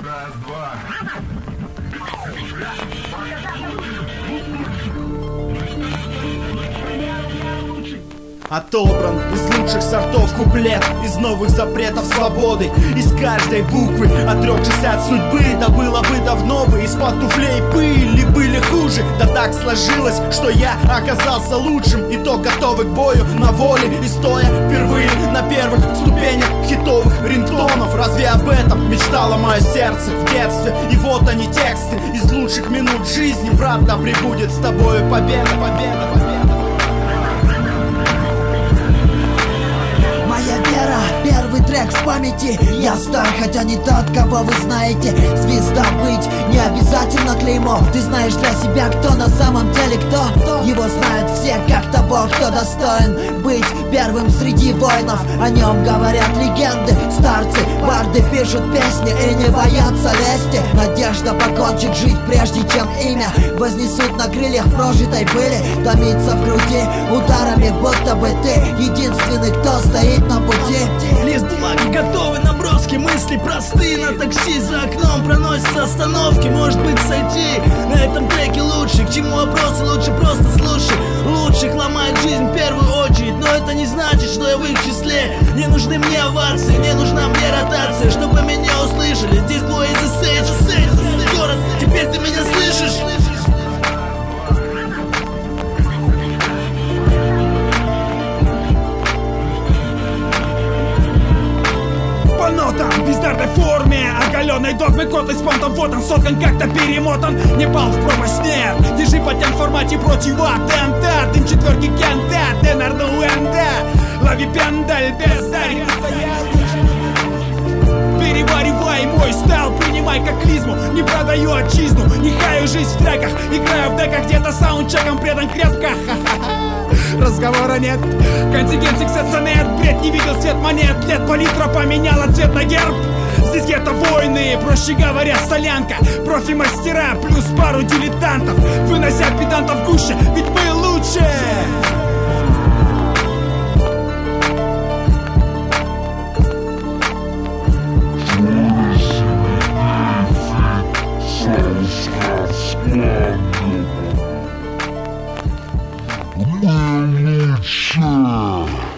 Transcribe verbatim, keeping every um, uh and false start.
Раз-два. Отобран из лучших сортов куплет, из новых запретов свободы. Из каждой буквы, отрекшись от судьбы, да было бы давно бы. Из-под туфлей пыли были хуже, да так сложилось, что я оказался лучшим. И то готовый к бою на воле, и стоя впервые на первых ступенях хитовых рингтонов. Разве об этом мечтало мое сердце в детстве? И вот они тексты из лучших минут жизни. Брат, да пребудет с тобою победа, победа, победа. Первый трек в памяти. Я стар, хотя не тот, кого вы знаете. Звезда быть не обязательно клеймо. Ты знаешь для себя, кто на самом деле кто. Его знают все, как того, кто достоин быть первым среди воинов. О нем говорят легенды, старцы, барды пишут песни и не боятся лести. Надежда покончит жить, прежде чем имя вознесут на крыльях прожитой пыли. Томится в груди ударами, будто бы ты единственный, кто стоит на пути. Лист бумаги готовы, наброски, мысли простые. На такси за окном проносятся остановки. Может быть сойти на этом треке лучше. К чему вопросы, лучше просто слушай. Лучших ломает жизнь в первую очередь. Но это не значит, что я в их числе. Не нужны мне овации, не нужна мне ротация. Чтобы меня услышали, здесь двое из эссейджа. Город, теперь ты меня слышишь? По нотам, в бездарной форме, оголенной догмой, код из понтом, вот он соткан, как-то перемотан. Не пал в пропасть, нет, держи по тем формате противотента. Дым четверки кента, тенор нуэнда. Лови пендаль, бездарь. Переваривай мой стайл, принимай как клизму. Не продаю отчизну, не хаю жизнь в треках. Играю в деках, где-то саундчеком предан крепко. Разговора нет, контингент сексеса нет. Бред, не видел свет монет. Лет палитра поменяла цвет на герб. Здесь где-то войны, проще говоря, солянка. Профи-мастера плюс пару дилетантов, вынося педантов гуще, ведь мы лучше. Мы лучше.